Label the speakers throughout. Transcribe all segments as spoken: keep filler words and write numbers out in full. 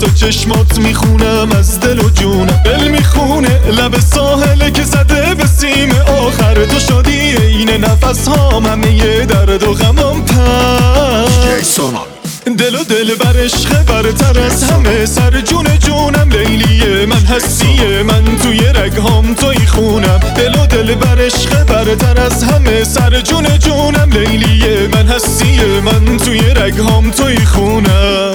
Speaker 1: تا چشمات میخونم از دل و جونم. دل میخونه لب ساحله که زده به سیم آخر تو شدی این نفس هام، همه درد و غمام پس. دل و دل بر عشق برتر از همه، سر جون جونم لیلی من هستی من، توی رگهام توی خونم. دل و دل بر عشق برتر از همه، سر جون جونم لیلی من هستی من، توی رگهام توی خونم.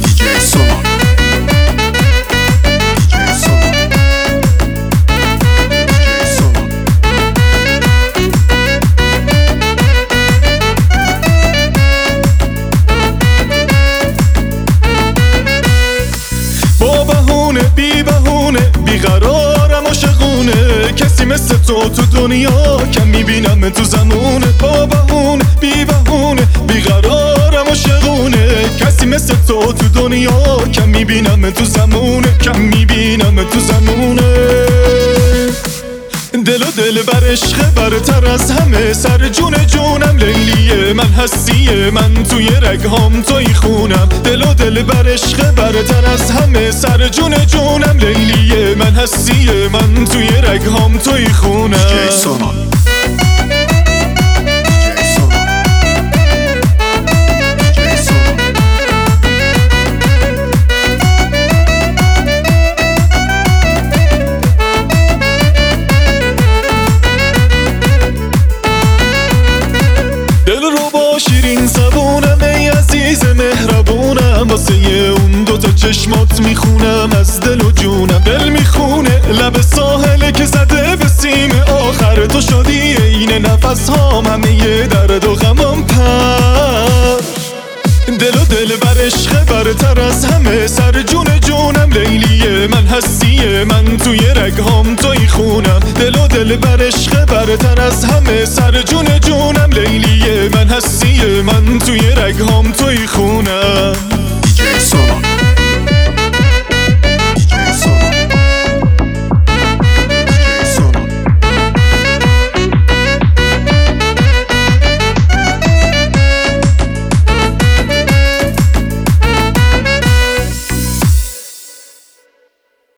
Speaker 1: بی بهونه بیقرارم عاشقونه، کسی مثل تو تو دنیا کم میبینم تو زمونه. با بهونه بی بهونه بیقرارم عاشقونه، کسی مثل تو تو دنیا کم میبینم تو زمونه، کم میبینم تو زمونه. دل و دل بر عشق برتر از همه، سر جون جونم لیلی من هستی من، توی رگهام توی خونم. دل و دل بر عشق برتر از همه، سر جون جونم لیلی من هستی من، توی رگهام توی خونم. شیرین زبونم ای عزیز مهربونم، واسه اون دوتا چشمات میخونم از دل و جونم. دل میخونه لب ساحله که زده به سیم آخر تو شدی این نفس هام، همه درد و غمام پر. دل و دل بر عشق برتر از همه، سر جون جونم لیلی من هستی من، توی رگهام توی خونم. دل و دل بر عشق برتر از همه، سر جون جونم لیلی من هستی من، توی رگهام توی خونم.